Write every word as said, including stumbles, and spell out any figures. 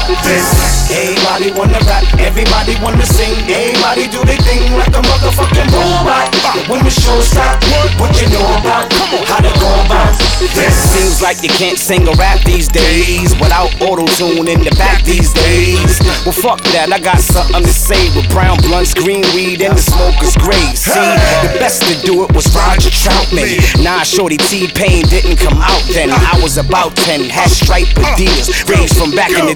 this. Everybody wanna rap, everybody wanna sing, everybody do their thing like a motherfucking robot. When the show stop, what you know about how to go about this? Seems like you can't sing or rap these days without auto-tune in the back these days. Well, fuck that, I got something to say with brown blunts, green weed, and the smoker's gray. See, the best to do it was Roger Troutman. Nah, shorty T-Pain didn't come out then. I was about ten, had striped Adidas, raised from back in the